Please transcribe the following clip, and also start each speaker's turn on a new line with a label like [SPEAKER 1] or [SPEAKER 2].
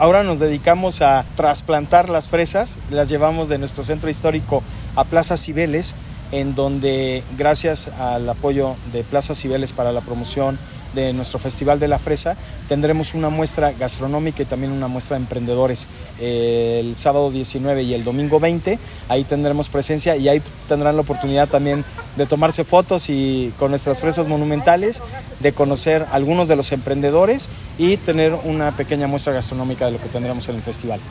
[SPEAKER 1] Ahora nos dedicamos a trasplantar las fresas, las llevamos de nuestro centro histórico a Plaza Cibeles, en donde gracias al apoyo de Plaza Cibeles para la promoción de nuestro Festival de la Fresa, tendremos una muestra gastronómica y también una muestra de emprendedores el sábado 19 y el domingo 20. Ahí tendremos presencia y ahí tendrán la oportunidad también de tomarse fotos y con nuestras fresas monumentales, de conocer algunos de los emprendedores y tener una pequeña muestra gastronómica de lo que tendremos en el festival.